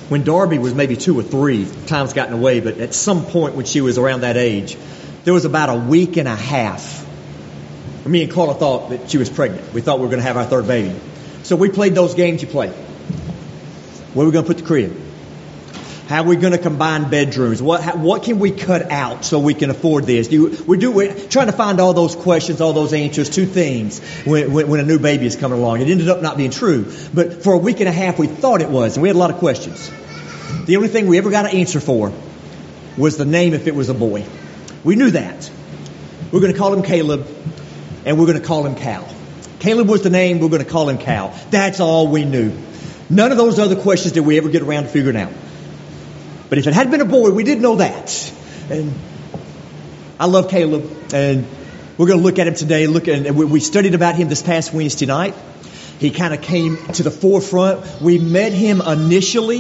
when Darby was maybe 2 or 3, time's gotten away, but at some point when she was around that age, there was about a week and a half. Me and Carla thought that she was pregnant. We thought we were going to have our 3rd baby. So we played those games you play. Where are we going to put the crib? How are we going to combine bedrooms? What can we cut out so we can afford this? We're trying to find all those questions, all those answers to things when a new baby is coming along. It ended up not being true. But for a week and a half, we thought it was, and we had a lot of questions. The only thing we ever got an answer for was the name if it was a boy. We knew that. We're going to call him Caleb, and we're going to call him Cal. Caleb was the name. We're going to call him Cal. That's all we knew. None of those other questions did we ever get around to figuring out. But if it had been a boy, we did know that. And I love Caleb, and we're going to look at him today. And we studied about him this past Wednesday night. He kind of came to the forefront. We met him initially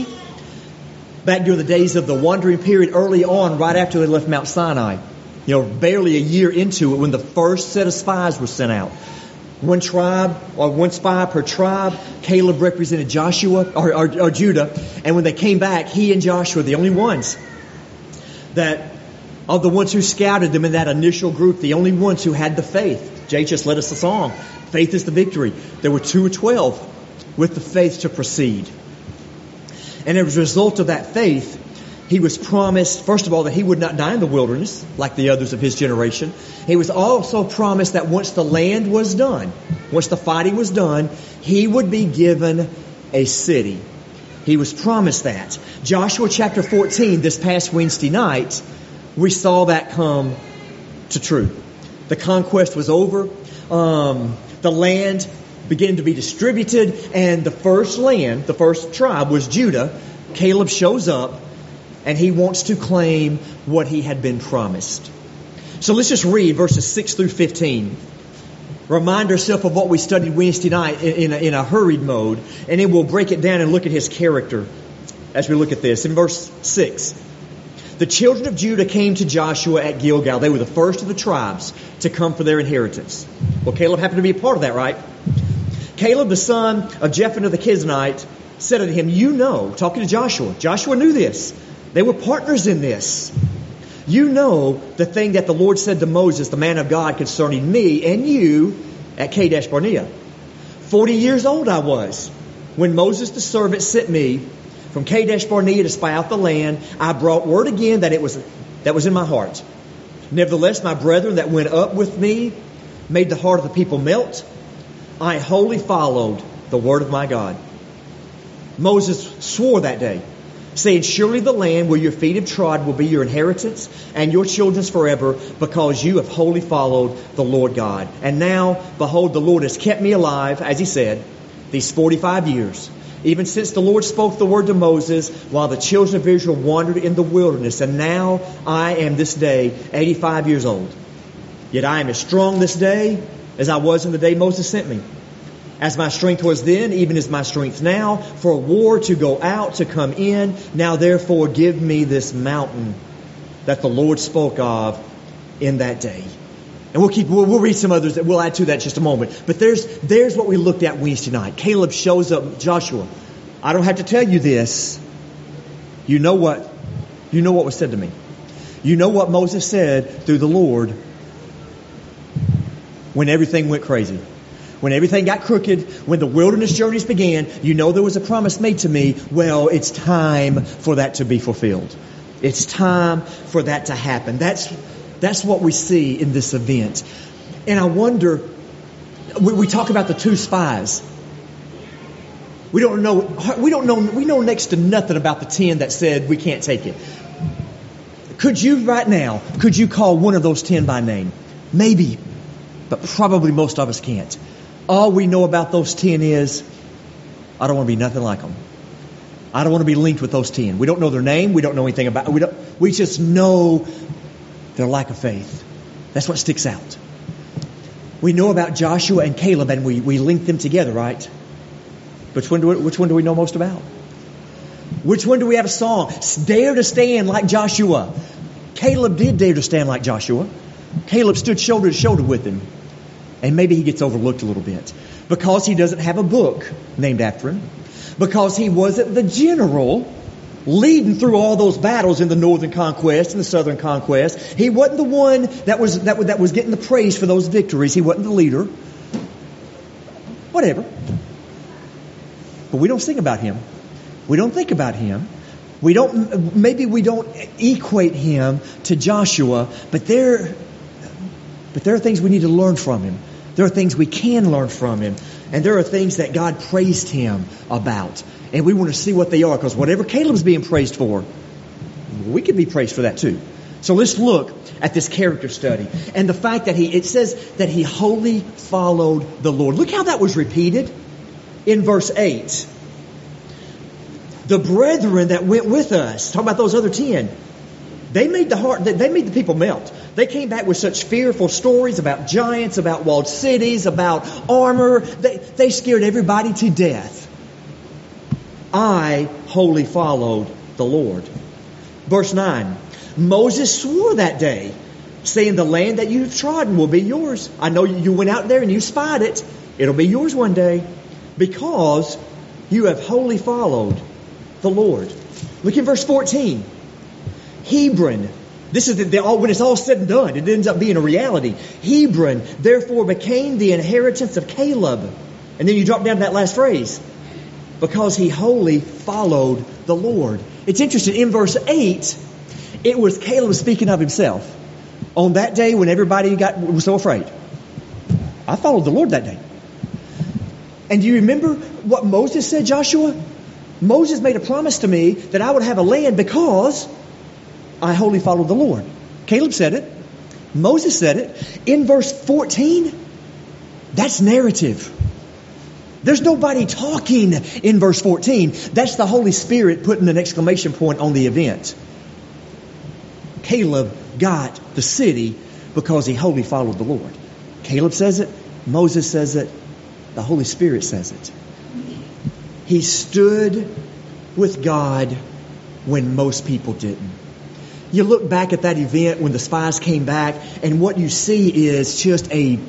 back during the days of the wandering period early on, right after they left Mount Sinai. Barely a year into it when the first set of spies were sent out. One tribe, or one spy per tribe. Caleb represented Joshua, or Judah. And when they came back, he and Joshua, the only ones that, of the ones who scouted them in that initial group, the only ones who had the faith. Jay just led us a song. Faith is the victory. There were 2 or 12 with the faith to proceed. And as a result of that faith, he was promised, first of all, that he would not die in the wilderness like the others of his generation. He was also promised that once the land was done, once the fighting was done, he would be given a city. He was promised that. Joshua chapter 14, this past Wednesday night, we saw that come to truth. The conquest was over. The land began to be distributed, and the first tribe was Judah. Caleb shows up, and he wants to claim what he had been promised. So let's just read verses 6 through 15. Remind ourselves of what we studied Wednesday night in a hurried mode, and then we'll break it down and look at his character as we look at this. In verse 6, the children of Judah came to Joshua at Gilgal. They were the first of the tribes to come for their inheritance. Well, Caleb happened to be a part of that, right? Caleb, the son of Jephunneh the Kenizzite, said unto him, talking to Joshua knew this. They were partners in this. You know the thing that the Lord said to Moses, the man of God, concerning me and you at Kadesh Barnea. 40 years old I was when Moses the servant sent me from Kadesh Barnea to spy out the land. I brought word again that was in my heart. Nevertheless, my brethren that went up with me made the heart of the people melt. I wholly followed the word of my God. Moses swore that day, saying, surely the land where your feet have trod will be your inheritance and your children's forever, because you have wholly followed the Lord God. And now, behold, the Lord has kept me alive, as he said, these 45 years, even since the Lord spoke the word to Moses while the children of Israel wandered in the wilderness. And now I am this day 85 years old. Yet I am as strong this day as I was in the day Moses sent me. As my strength was then, even as my strength now, for a war to go out, to come in. Now therefore give me this mountain that the Lord spoke of in that day. And we'll read some others that we'll add to that in just a moment. But there's what we looked at Wednesday night. Caleb shows up, Joshua. I don't have to tell you this. You know what was said to me. You know what Moses said through the Lord when everything went crazy. When everything got crooked, when the wilderness journeys began, there was a promise made to me. Well, it's time for that to be fulfilled. It's time for that to happen. That's what we see in this event. And I wonder, we talk about the 2 spies. We know next to nothing about the 10 that said we can't take it. Could you call one of those 10 by name? Maybe, but probably most of us can't. All we know about those 10 is, I don't want to be nothing like them. I don't want to be linked with those 10. We don't know their name. We don't know anything about it. We just know their lack of faith. That's what sticks out. We know about Joshua and Caleb, and we link them together, right? Which one do we know most about? Which one do we have a song? Dare to stand like Joshua. Caleb did dare to stand like Joshua. Caleb stood shoulder to shoulder with him. And maybe he gets overlooked a little bit because he doesn't have a book named after him, because he wasn't the general leading through all those battles in the northern conquest and the southern conquest. He wasn't the one that was getting the praise for those victories. He wasn't the leader. Whatever. But we don't sing about him. We don't think about him. Maybe we don't equate him to Joshua, but there are things we need to learn from him. There are things we can learn from him. And there are things that God praised him about. And we want to see what they are, because whatever Caleb's being praised for, we could be praised for that too. So let's look at this character study. And the fact that it says that he wholly followed the Lord. Look how that was repeated in verse 8. The brethren that went with us, talk about those other 10, they made the people melt. They came back with such fearful stories about giants, about walled cities, about armor. They scared everybody to death. I wholly followed the Lord. Verse 9. Moses swore that day, saying, the land that you've trodden will be yours. I know you went out there and you spied it. It'll be yours one day, because you have wholly followed the Lord. Look in verse 14. Hebron. This is when it's all said and done, it ends up being a reality. Hebron therefore became the inheritance of Caleb. And then you drop down to that last phrase. Because he wholly followed the Lord. It's interesting. In verse 8, it was Caleb speaking of himself. On that day when everybody was so afraid. I followed the Lord that day. And do you remember what Moses said, Joshua? Moses made a promise to me that I would have a land because I wholly followed the Lord. Caleb said it. Moses said it. In verse 14, that's narrative. There's nobody talking in verse 14. That's the Holy Spirit putting an exclamation point on the event. Caleb got the city because he wholly followed the Lord. Caleb says it. Moses says it. The Holy Spirit says it. He stood with God when most people didn't. You look back at that event when the spies came back, and what you see is just a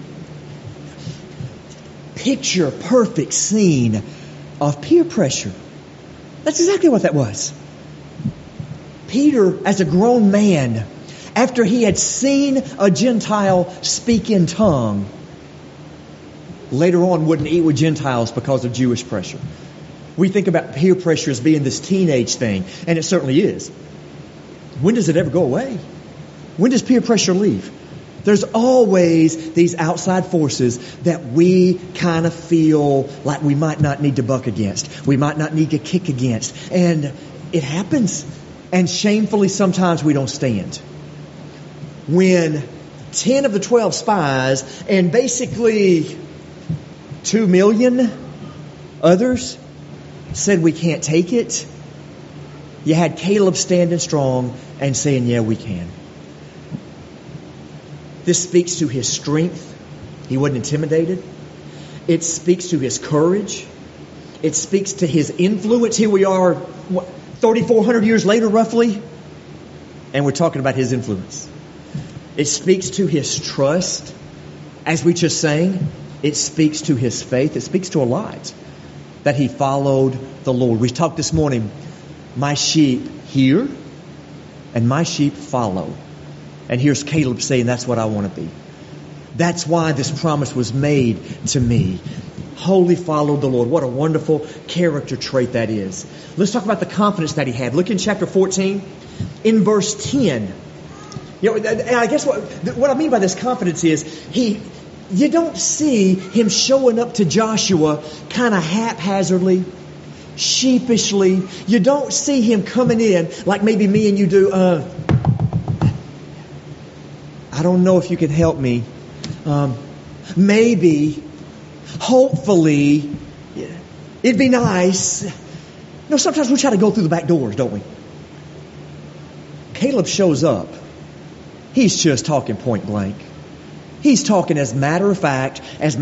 picture perfect scene of peer pressure. That's exactly what that was. Peter, as a grown man, after he had seen a Gentile speak in tongue, later on wouldn't eat with Gentiles because of Jewish pressure. We think about peer pressure as being this teenage thing, and it certainly is. When does it ever go away? When does peer pressure leave? There's always these outside forces that we kind of feel like we might not need to buck against. We might not need to kick against. And it happens. And shamefully, sometimes we don't stand. When 10 of the 12 spies and basically 2 million others said we can't take it, you had Caleb standing strong and saying, yeah, we can. This speaks to his strength. He wasn't intimidated. It speaks to his courage. It speaks to his influence. Here we are, 3,400 years later, roughly, and we're talking about his influence. It speaks to his trust. As we just sang, it speaks to his faith. It speaks to a lot that he followed the Lord. We talked this morning, my sheep hear and my sheep follow. And here's Caleb saying, that's what I want to be. That's why this promise was made to me. Wholly followed the Lord. What a wonderful character trait that is. Let's talk about the confidence that he had. Look in chapter 14, in verse 10. And I guess what I mean by this confidence is you don't see him showing up to Joshua kind of haphazardly, sheepishly. You don't see him coming in like maybe me and you do. I don't know if you can help me. Maybe, hopefully, it'd be nice. Sometimes we try to go through the back doors, don't we? Caleb shows up. He's just talking point blank. He's talking as matter of fact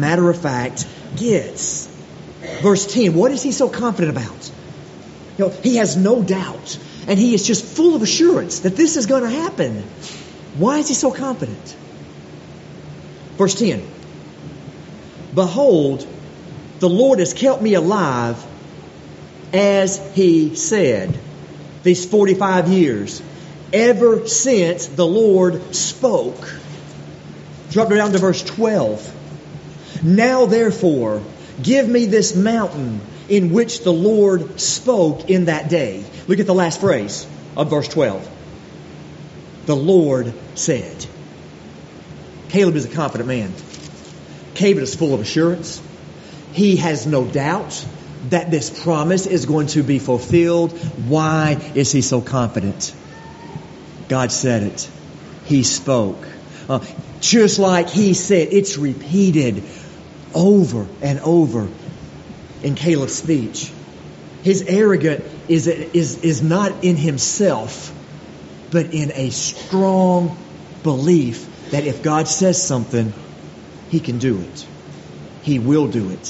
gets. Verse 10, what is he so confident about? He has no doubt. And he is just full of assurance that this is going to happen. Why is he so confident? Verse 10. Behold, the Lord has kept me alive as he said. these 45 years, ever since the Lord spoke. Drop down to verse 12. Now therefore, give me this mountain in which the Lord spoke in that day. Look at the last phrase of verse 12. The Lord said. Caleb is a confident man. Caleb is full of assurance. He has no doubt that this promise is going to be fulfilled. Why is he so confident? God said it. He spoke. Just like he said, it's repeated over and over in Caleb's speech. His arrogance is not in himself, but in a strong belief that if God says something, he can do it. He will do it.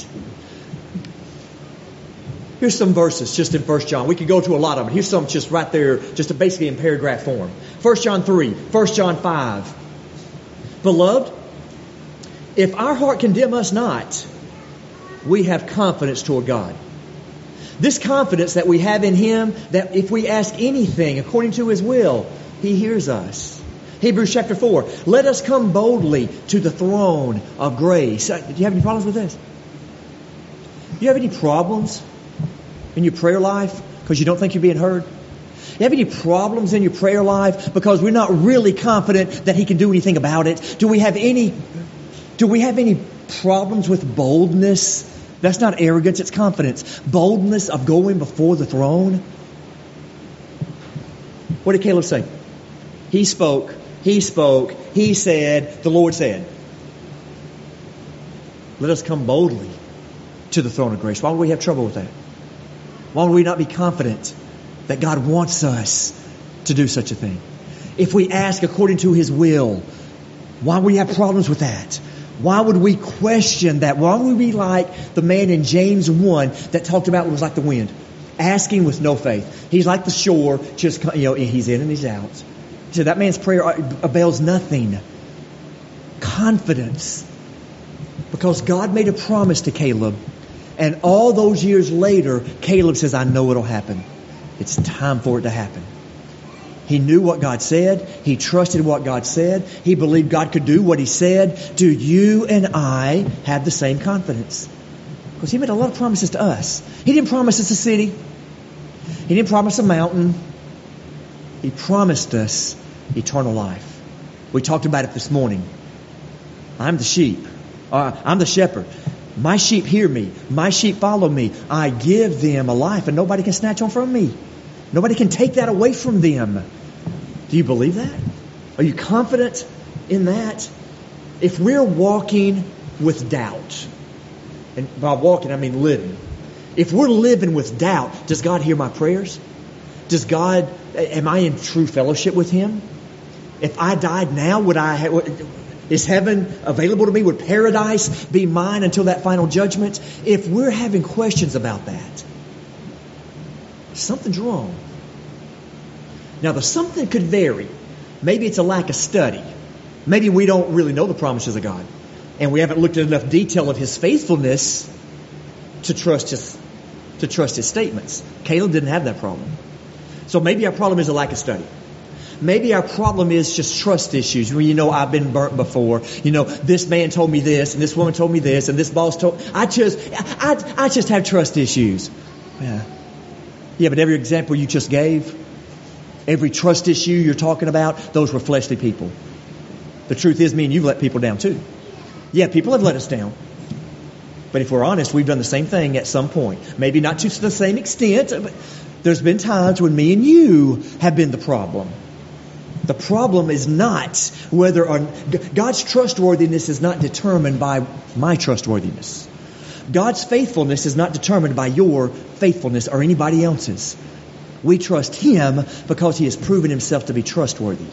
Here's some verses just in 1 John. We could go to a lot of them. Here's some just right there, just basically in paragraph form. 1 John 3, 1 John 5. Beloved, if our heart condemn us not, we have confidence toward God. This confidence that we have in Him, that if we ask anything according to His will, He hears us. Hebrews chapter 4. Let us come boldly to the throne of grace. Do you have any problems with this? Do you have any problems in your prayer life because you don't think you're being heard? You have any problems in your prayer life because we're not really confident that He can do anything about it? Do we have any problems with boldness? That's not arrogance, it's confidence. Boldness of going before the throne. What did Caleb say? He spoke, he said, the Lord said. Let us come boldly to the throne of grace. Why would we have trouble with that? Why would we not be confident that God wants us to do such a thing? If we ask according to His will, why would we have problems with that? Why would we question that? Why would we be like the man in James 1 that talked about what was like the wind? Asking with no faith. He's like the shore, just, he's in and he's out. So that man's prayer avails nothing. Confidence. Because God made a promise to Caleb. And all those years later, Caleb says, I know it'll happen. It's time for it to happen. He knew what God said. He trusted what God said. He believed God could do what He said. Do you and I have the same confidence? Because He made a lot of promises to us. He didn't promise us a city. He didn't promise a mountain. He promised us eternal life. We talked about it this morning. I'm the sheep. I'm the shepherd. My sheep hear me. My sheep follow me. I give them a life and nobody can snatch them from me. Nobody can take that away from them. Do you believe that? Are you confident in that? If we're walking with doubt, and by walking I mean living. If we're living with doubt, does God hear my prayers? Am I in true fellowship with Him? If I died now, is heaven available to me? Would paradise be mine until that final judgment? If we're having questions about that, something's wrong. Now, the something could vary. Maybe it's a lack of study. Maybe we don't really know the promises of God. And we haven't looked at enough detail of His faithfulness to trust His statements. Caleb didn't have that problem. So maybe our problem is a lack of study. Maybe our problem is just trust issues. I've been burnt before. This man told me this, and this woman told me this, and this boss told. I just have trust issues. Yeah, but every example you just gave, every trust issue you're talking about, those were fleshly people. The truth is, me and you've let people down too. Yeah, people have let us down. But if we're honest, we've done the same thing at some point. Maybe not to the same extent, but there's been times when me and you have been the problem. The problem is not whether God's trustworthiness is not determined by my trustworthiness. God's faithfulness is not determined by your faithfulness or anybody else's. We trust Him because He has proven Himself to be trustworthy.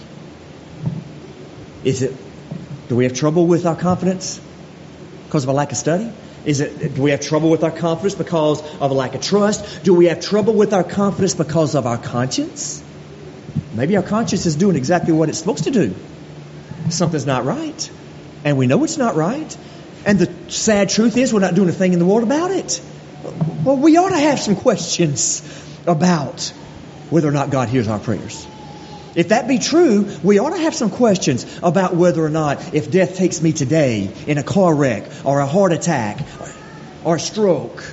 Do we have trouble with our confidence because of a lack of study? Do we have trouble with our confidence because of a lack of trust? Do we have trouble with our confidence because of our conscience? Maybe our conscience is doing exactly what it's supposed to do. Something's not right. And we know it's not right. And the sad truth is we're not doing a thing in the world about it. Well, we ought to have some questions about whether or not God hears our prayers. If that be true, we ought to have some questions about whether or not, if death takes me today in a car wreck or a heart attack or a stroke,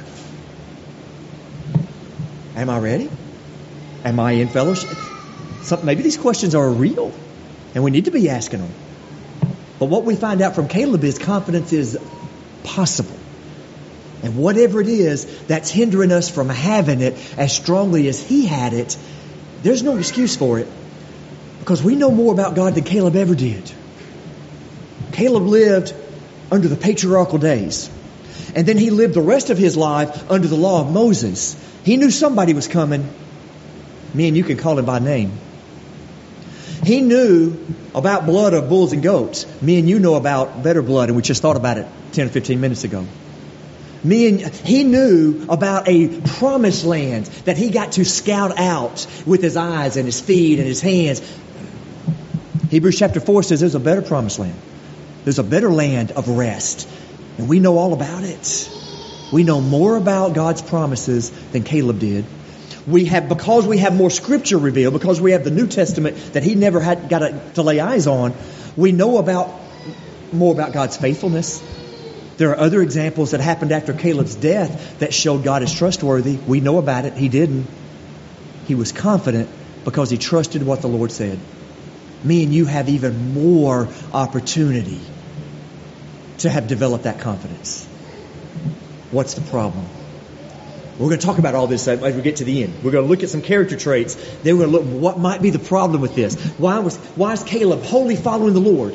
am I ready? Am I in fellowship? Maybe these questions are real and we need to be asking them. But what we find out from Caleb is confidence is possible. And whatever it is that's hindering us from having it as strongly as he had it, there's no excuse for it. Because we know more about God than Caleb ever did. Caleb lived under the patriarchal days. And then he lived the rest of his life under the law of Moses. He knew somebody was coming. Me and you can call him by name. He knew about blood of bulls and goats. Me and you know about better blood, and we just thought about it 10 or 15 minutes ago. He knew about a promised land that he got to scout out with his eyes and his feet and his hands. Hebrews chapter 4 says there's a better promised land. There's a better land of rest. And we know all about it. We know more about God's promises than Caleb did. Because we have more scripture revealed, because we have the New Testament that he never had got to lay eyes on, we know more about God's faithfulness. There are other examples that happened after Caleb's death that showed God is trustworthy. We know about it. He didn't. He was confident because he trusted what the Lord said. Me and you have even more opportunity to have developed that confidence. What's the problem? We're going to talk about all this as we get to the end. We're going to look at some character traits. Then we're going to look what might be the problem with this. Why is Caleb wholly following the Lord?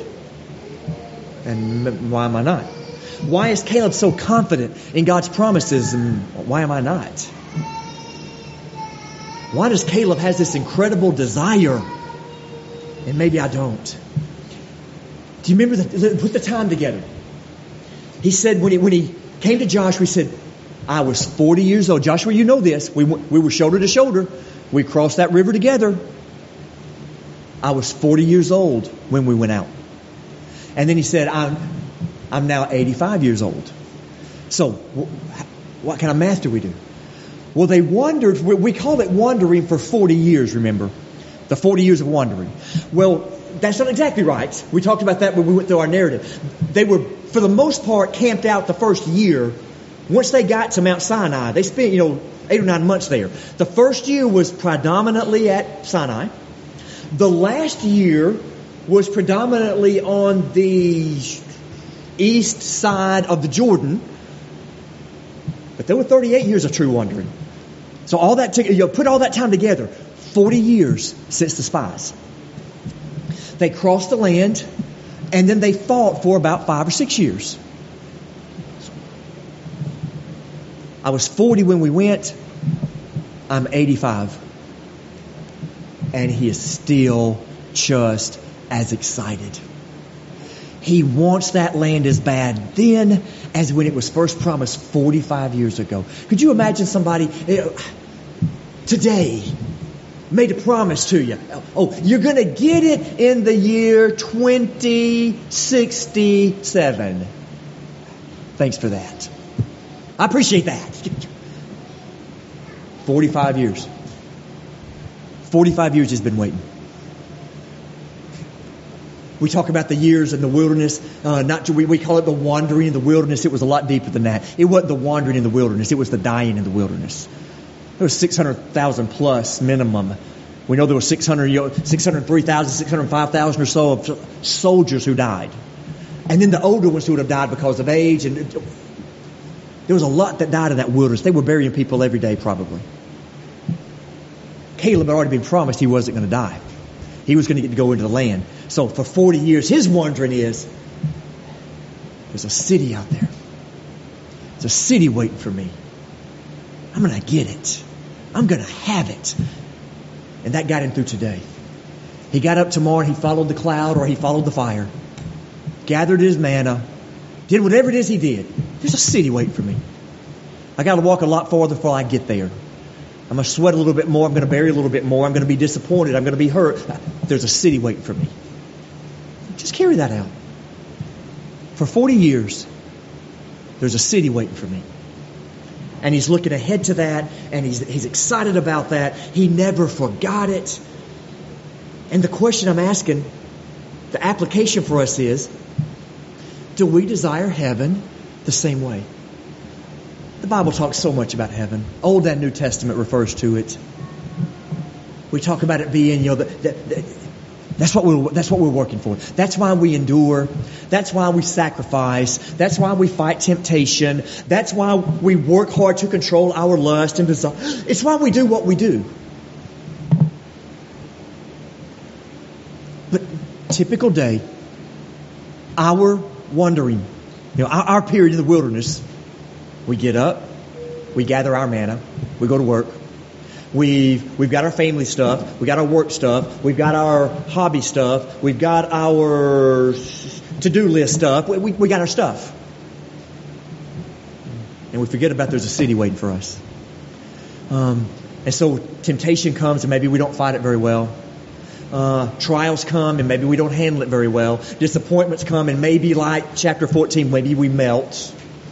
And why am I not? Why is Caleb so confident in God's promises and why am I not? Why does Caleb have this incredible desire and maybe I don't? Do you remember put the time together? He said when he came to Joshua, he said, I was 40 years old. Joshua, you know this. We were shoulder to shoulder. We crossed that river together. I was 40 years old when we went out. And then he said, I'm now 85 years old. So what kind of math do we do? Well, they wandered. We call it wandering for 40 years, remember? The 40 years of wandering. Well, that's not exactly right. We talked about that when we went through our narrative. They were, for the most part, camped out the first year. Once they got to Mount Sinai, they spent, 8 or 9 months there. The first year was predominantly at Sinai. The last year was predominantly on the east side of the Jordan. But there were 38 years of true wandering. So all that put all that time together, 40 years since the spies. They crossed the land, and then they fought for about 5 or 6 years. I was 40 when we went. I'm 85. And he is still just as excited. He wants that land as bad then as when it was first promised 45 years ago. Could you imagine somebody today made a promise to you? Oh, you're going to get it in the year 2067. Thanks for that. I appreciate that. 45 years. 45 years he's been waiting. We talk about the years in the wilderness. We call it the wandering in the wilderness. It was a lot deeper than that. It wasn't the wandering in the wilderness. It was the dying in the wilderness. There was 600,000 plus minimum. We know there were 603,000, 605,000 or so of soldiers who died. And then the older ones who would have died because of age. And there was a lot that died in that wilderness. They were burying people every day probably. Caleb had already been promised he wasn't going to die. He was going to get to go into the land. So for 40 years, his wondering is, there's a city out there. There's a city waiting for me. I'm going to get it. I'm going to have it. And that got him through today. He got up tomorrow and he followed the cloud or he followed the fire. Gathered his manna. Did whatever it is he did. There's a city waiting for me. I got to walk a lot farther before I get there. I'm going to sweat a little bit more. I'm going to bury a little bit more. I'm going to be disappointed. I'm going to be hurt. There's a city waiting for me. Just carry that out. For 40 years, there's a city waiting for me. and he's looking ahead to that, and he's excited about that. He never forgot it. And the question I'm asking, the application for us is, do we desire heaven the same way? The Bible talks so much about heaven. Old and New Testament refers to it. We talk about it being, that's what we're working for. That's why we endure. That's why we sacrifice. That's why we fight temptation. That's why we work hard to control our lust and desire. It's why we do what we do. But typical day, our wandering, our period in the wilderness, we get up, we gather our manna, we go to work. We've got our family stuff, we got our work stuff, we've got our hobby stuff, we've got our to-do list stuff, we got our stuff. And we forget about there's a city waiting for us. And so temptation comes and maybe we don't fight it very well. Trials come and maybe we don't handle it very well. Disappointments come and maybe like chapter 14, maybe we melt.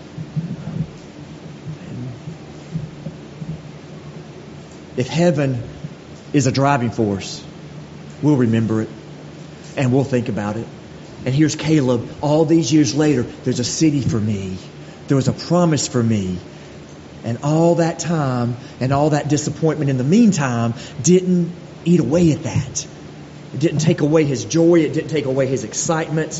If heaven is a driving force, we'll remember it and we'll think about it. And here's Caleb, all these years later, there's a city for me. There was a promise for me. And all that time and all that disappointment in the meantime didn't eat away at that. It didn't take away his joy. It didn't take away his excitement.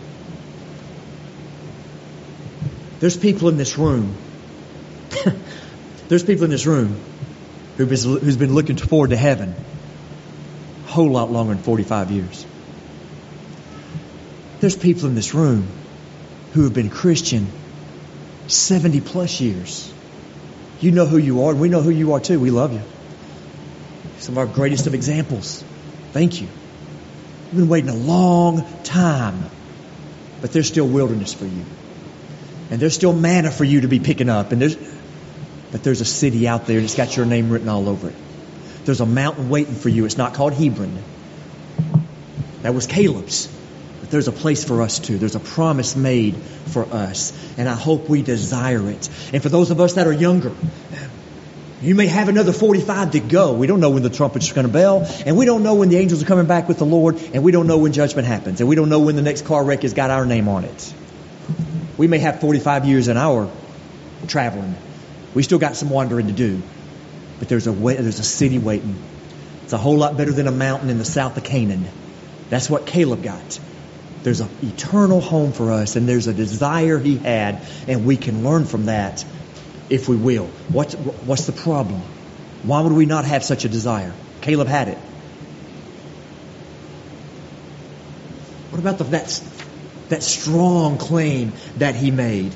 There's people in this room. There's people in this room who's been looking forward to heaven a whole lot longer than 45 years. There's people in this room who have been Christian 70 plus years. You know who you are, and we know who you are too. We love you. Some of our greatest of examples. Thank you. You've been waiting a long time, but there's still wilderness for you. And there's still manna for you to be picking up. But there's a city out there and it's got your name written all over it. There's a mountain waiting for you. It's not called Hebron. That was Caleb's. But there's a place for us too. There's a promise made for us. And I hope we desire it. And for those of us that are younger, you may have another 45 to go. We don't know when the trumpet's going to bell. And we don't know when the angels are coming back with the Lord. And we don't know when judgment happens. And we don't know when the next car wreck has got our name on it. We may have 45 years in our traveling. We still got some wandering to do. But there's a city waiting. It's a whole lot better than a mountain in the south of Canaan. That's what Caleb got. There's an eternal home for us, and there's a desire he had, and we can learn from that if we will. What's the problem? Why would we not have such a desire? Caleb had it. What about that strong claim that he made?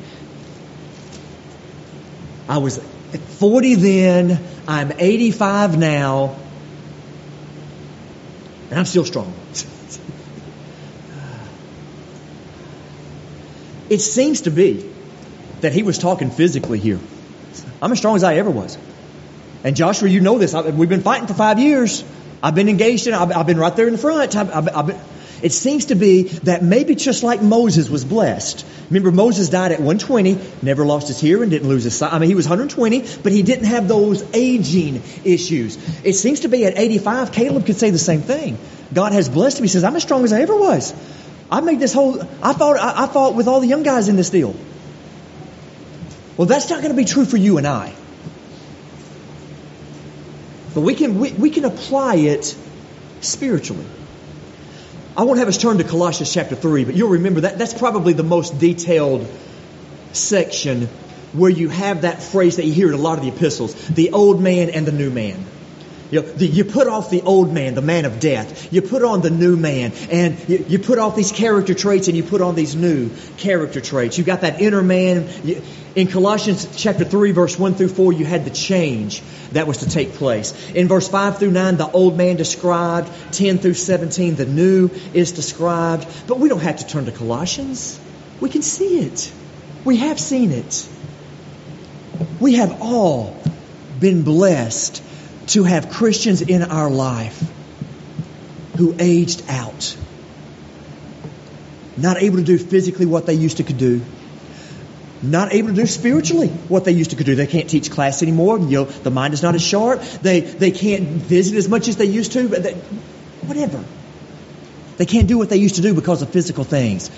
I was 40 then, I'm 85 now, and I'm still strong. It seems to be that he was talking physically here. I'm as strong as I ever was. And Joshua, you know this. We've been fighting for 5 years. I've been engaged in it. I've been right there in the front. It seems to be that maybe just like Moses was blessed. Remember, Moses died at 120, never lost his hearing, didn't lose his sight. He was 120, but he didn't have those aging issues. It seems to be at 85, Caleb could say the same thing. God has blessed him. He says, I'm as strong as I ever was. I fought with all the young guys in this deal. Well, that's not going to be true for you and I. But we can apply it spiritually. I won't have us turn to Colossians chapter 3, but you'll remember that's probably the most detailed section where you have that phrase that you hear in a lot of the epistles, the old man and the new man. You put off the old man, the man of death. You put on the new man, and you put off these character traits and you put on these new character traits. You got that inner man. In Colossians chapter 3, verse 1 through 4, you had the change that was to take place. In verse 5 through 9, the old man described. 10 through 17, the new is described. But we don't have to turn to Colossians. We can see it. We have seen it. We have all been blessed to have Christians in our life who aged out. Not able to do physically what they used to could do. Not able to do spiritually what they used to do. They can't teach class anymore. The mind is not as sharp. They can't visit as much as they used to. But whatever. They can't do what they used to do because of physical things.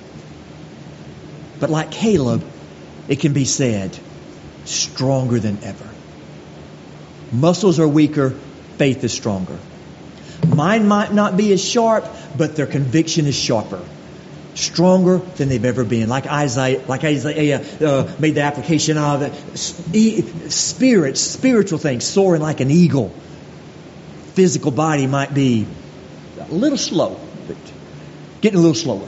But like Caleb, it can be said, stronger than ever. Muscles are weaker, faith is stronger. Mind might not be as sharp, but their conviction is sharper. Stronger than they've ever been. Like Isaiah made the application of spiritual things, soaring like an eagle. Physical body might be a little slow, but getting a little slower.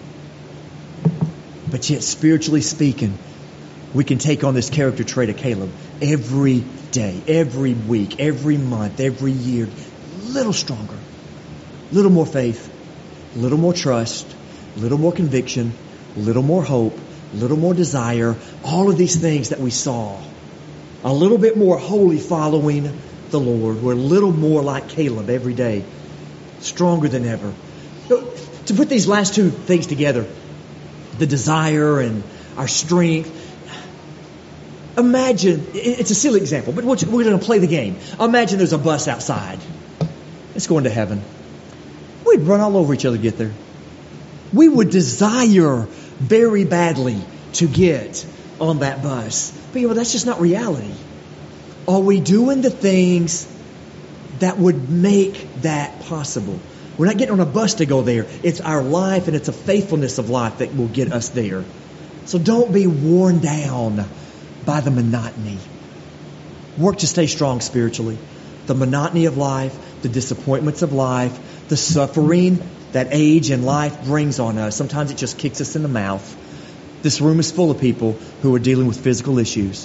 But yet, spiritually speaking, we can take on this character trait of Caleb every day, every week, every month, every year. A little stronger, a little more faith, a little more trust, a little more conviction, a little more hope, a little more desire. All of these things that we saw. A little bit more holy following the Lord. We're a little more like Caleb every day. Stronger than ever. To put these last two things together, the desire and our strength. Imagine, it's a silly example, but we're going to play the game. Imagine there's a bus outside. It's going to heaven. We'd run all over each other to get there. We would desire very badly to get on that bus. But that's just not reality. Are we doing the things that would make that possible? We're not getting on a bus to go there. It's our life and it's a faithfulness of life that will get us there. So don't be worn down by the monotony. Work to stay strong spiritually. The monotony of life, the disappointments of life, the suffering that age and life brings on us. Sometimes it just kicks us in the mouth. This room is full of people who are dealing with physical issues.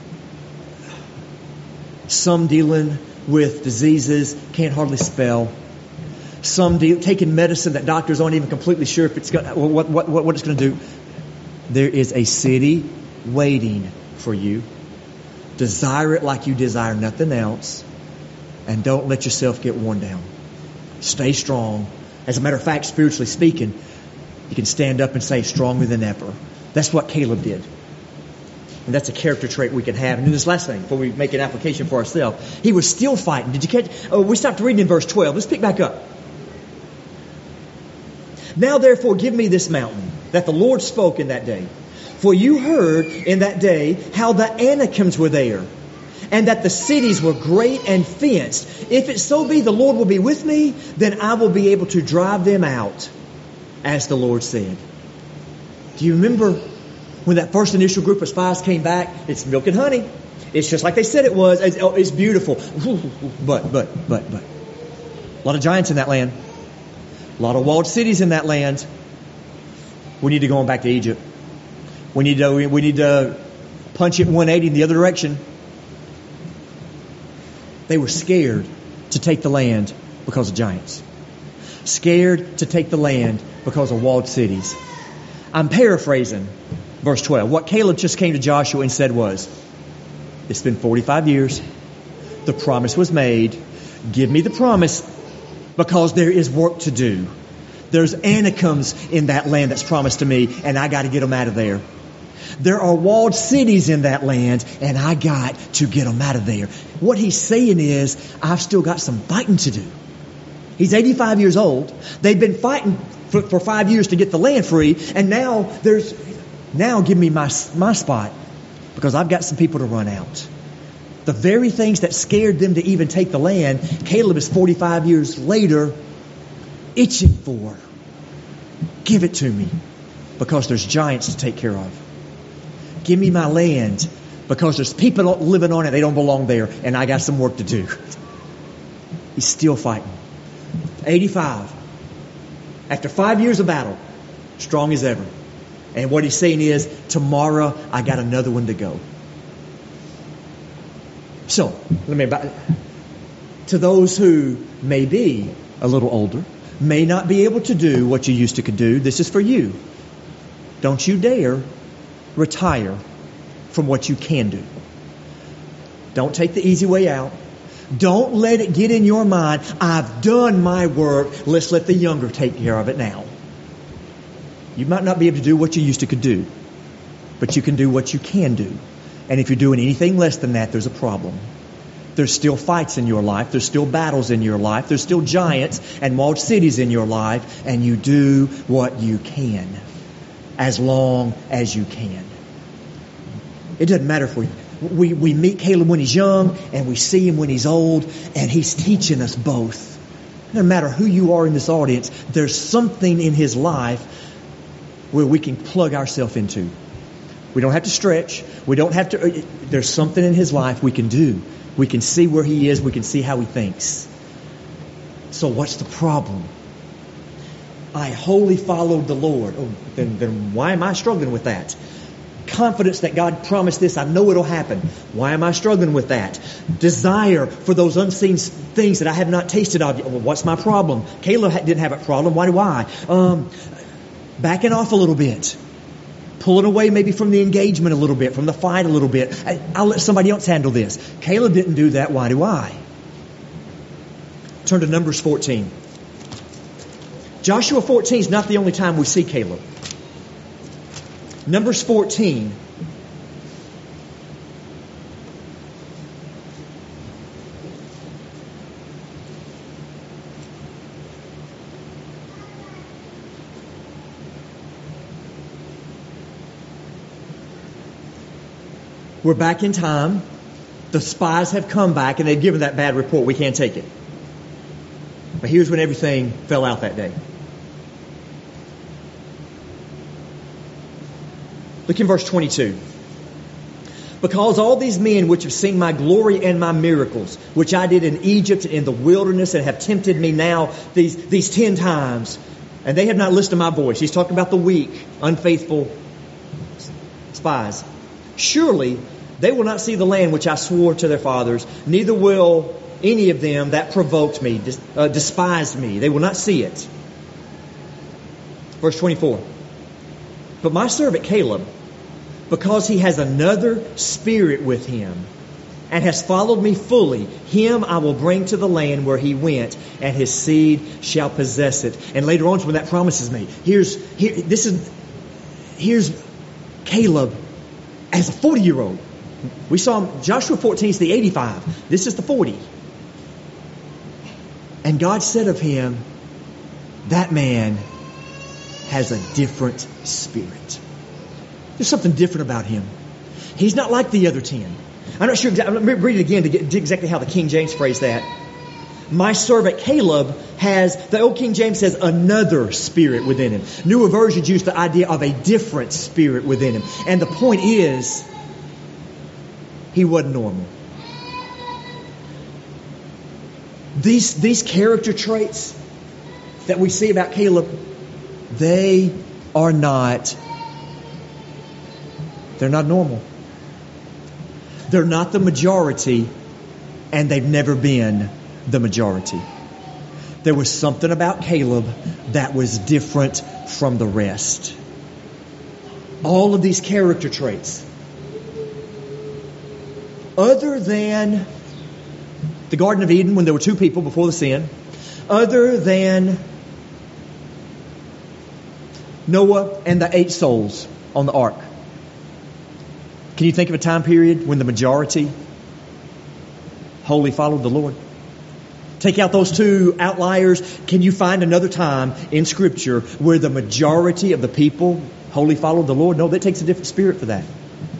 Some dealing with diseases, can't hardly spell. Some taking medicine that doctors aren't even completely sure if it's what it's going to do. There is a city waiting for you. Desire it like you desire nothing else. And don't let yourself get worn down. Stay strong. As a matter of fact, spiritually speaking, you can stand up and say stronger than ever. That's what Caleb did. And that's a character trait we can have. And then this last thing, before we make an application for ourselves, he was still fighting. Did you catch? Oh, we stopped reading in verse 12. Let's pick back up. Now therefore give me this mountain that the Lord spoke in that day. For you heard in that day how the Anakims were there, and that the cities were great and fenced. If it so be the Lord will be with me, then I will be able to drive them out, as the Lord said. Do you remember when that first initial group of spies came back? It's milk and honey. It's just like they said it was. It's beautiful. But. A lot of giants in that land. A lot of walled cities in that land. We need to go on back to Egypt. We need to punch it 180 in the other direction. They were scared to take the land because of giants. Scared to take the land because of walled cities. I'm paraphrasing verse 12. What Caleb just came to Joshua and said was, it's been 45 years. The promise was made. Give me the promise because there is work to do. There's Anakims in that land that's promised to me, and I got to get them out of there. There are walled cities in that land, and I got to get them out of there. What he's saying is, I've still got some fighting to do. He's 85 years old. They've been fighting for 5 years to get the land free, and now give me my spot, because I've got some people to run out. The very things that scared them to even take the land, Caleb is 45 years later itching for. Give it to me, because there's giants to take care of. Give me my land, because there's people living on it, they don't belong there, and I got some work to do. He's still fighting. 85. After 5 years of battle, strong as ever. And what he's saying is, tomorrow I got another one to go. So, to those who may be a little older, may not be able to do what you used to could do, this is for you. Don't you dare retire from what you can do. Don't take the easy way out. Don't let it get in your mind, I've done my work, let's let the younger take care of it now. You might not be able to do what you used to could do. but you can do what you can do. And if you're doing anything less than that, there's a problem. There's still fights in your life. There's still battles in your life. There's still giants and walled cities in your life. And you do what you can as long as you can. It doesn't matter for you. We meet Caleb when he's young and we see him when he's old, and he's teaching us both. No matter who you are in this audience, there's something in his life where we can plug ourselves into. We don't have to stretch. We don't have to. There's something in his life we can do. We can see where he is. We can see how he thinks. So what's the problem? I wholly followed the Lord. Oh, then why am I struggling with that? Confidence that God promised this. I know it'll happen. Why am I struggling with that? Desire for those unseen things that I have not tasted of. Well, what's my problem? Caleb didn't have a problem. Why do I? Backing off a little bit. Pulling away maybe from the engagement a little bit, from the fight a little bit. I'll let somebody else handle this. Caleb didn't do that. Why do I? Turn to Numbers 14. Joshua 14 is not the only time we see Caleb. Numbers 14. We're back in time. The spies have come back and they've given that bad report. We can't take it. But here's when everything fell out that day. Look in verse 22. Because all these men which have seen my glory and my miracles, which I did in Egypt and in the wilderness, and have tempted me now these 10 times, and they have not listened to my voice. He's talking about the weak, unfaithful spies. Surely they will not see the land which I swore to their fathers, neither will any of them that provoked me, despised me. They will not see it. Verse 24. But my servant Caleb, because he has another spirit with him, and has followed me fully, him I will bring to the land where he went, and his seed shall possess it. And later on, when that promise is made, here's Caleb as a 40-year-old. We saw him, Joshua 14 is the 85. This is the 40. And God said of him, that man has a different spirit. There's something different about him. He's not like the other 10. I'm not sure exactly. Let me read it again to get exactly how the King James phrased that. My servant Caleb has, the old King James says, another spirit within him. Newer versions use the idea of a different spirit within him. And the point is, he wasn't normal. These character traits that we see about Caleb, they're not normal. They're not the majority, and they've never been the majority. There was something about Caleb that was different from the rest. All of these character traits, other than the Garden of Eden when there were 2 people before the sin, other than Noah and the 8 souls on the ark. Can you think of a time period when the majority wholly followed the Lord? Take out those 2 outliers. Can you find another time in Scripture where the majority of the people wholly followed the Lord? No, that takes a different spirit for that.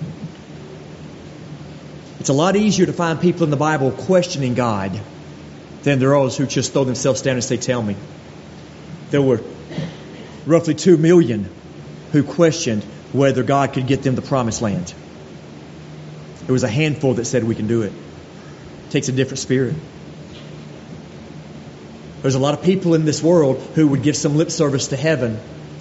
It's a lot easier to find people in the Bible questioning God than there are those who just throw themselves down and say, tell me. There were roughly 2 million who questioned whether God could get them the promised land. There was a handful that said we can do it. It takes a different spirit. There's a lot of people in this world who would give some lip service to heaven.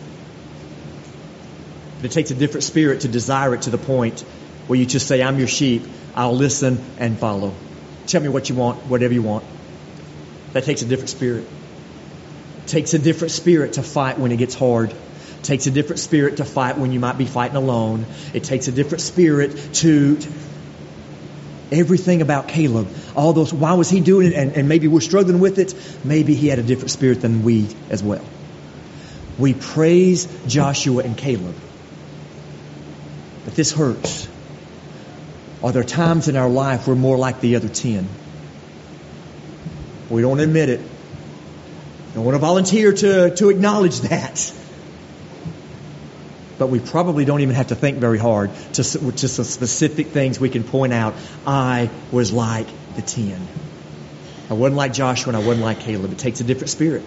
But it takes a different spirit to desire it to the point where you just say, I'm your sheep. I'll listen and follow. Tell me what you want, whatever you want. That takes a different spirit. It takes a different spirit to fight when it gets hard. It takes a different spirit to fight when you might be fighting alone. It takes a different spirit to... Everything about Caleb, all those, why was he doing it? And maybe we're struggling with it. Maybe he had a different spirit than we as well. We praise Joshua and Caleb. But this hurts. Are there times in our life we're more like the other 10? We don't admit it. Don't want to volunteer to acknowledge that. But we probably don't even have to think very hard to some specific things we can point out. I was like the 10. I wasn't like Joshua and I wasn't like Caleb. It takes a different spirit.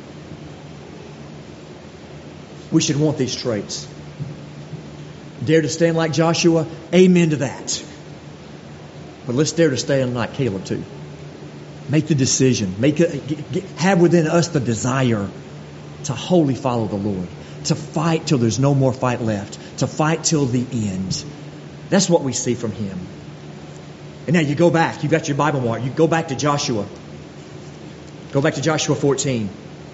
We should want these traits. Dare to stand like Joshua? Amen to that. But let's dare to stand like Caleb too. Make the decision. Have within us the desire to wholly follow the Lord. To fight till there's no more fight left. To fight till the end. That's what we see from him. And now you go back. You've got your Bible mark. You go back to Joshua. Go back to Joshua 14.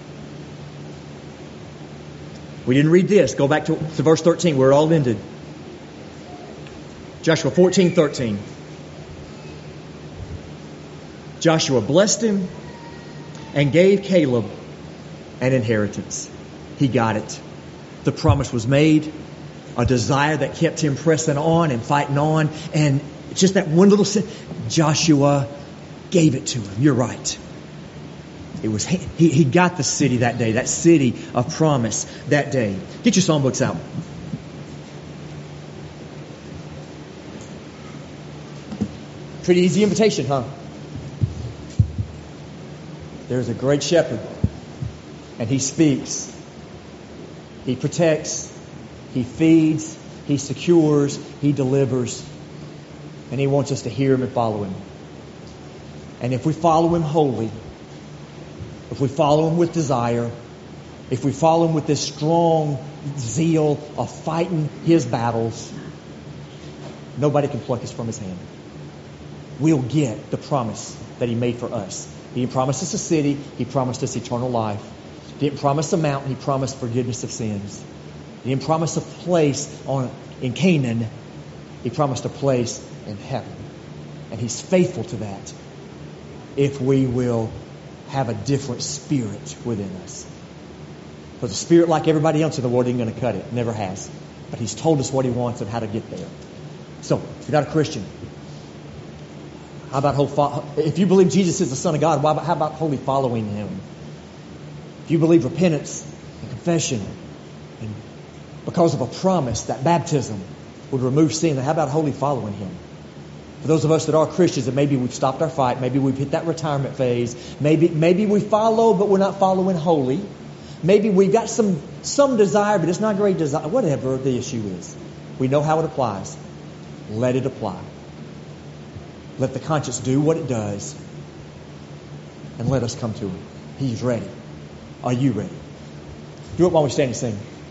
We didn't read this. Go back to verse 13 where it all ended. Joshua 14:13. Joshua blessed him and gave Caleb an inheritance. He got it. The promise was made. A desire that kept him pressing on and fighting on. And just that one little sin. Joshua gave it to him. You're right. It was he got the city that day. That city of promise that day. Get your songbooks out. Pretty easy invitation, huh? There's a great shepherd, and he speaks. He protects. He feeds. He secures. He delivers. And he wants us to hear him and follow him. And if we follow him wholly, if we follow him with desire, if we follow him with this strong zeal of fighting his battles, nobody can pluck us from his hand. We'll get the promise that he made for us. He didn't promise us a city. He promised us eternal life. He didn't promise a mountain. He promised forgiveness of sins. He didn't promise a place in Canaan. He promised a place in heaven. And he's faithful to that if we will have a different spirit within us. Because the spirit, like everybody else in the world, isn't going to cut it. Never has. But he's told us what he wants and how to get there. So, if you're not a Christian, how about if you believe Jesus is the Son of God, how about wholly following him? If you believe repentance and confession, and because of a promise that baptism would remove sin, then how about wholly following him? For those of us that are Christians, and maybe we've stopped our fight, maybe we've hit that retirement phase, maybe we follow, but we're not following wholly. Maybe we've got some desire, but it's not great desire. Whatever the issue is, we know how it applies. Let it apply. Let the conscience do what it does, and let us come to him. He's ready. Are you ready? Do it while we stand and sing.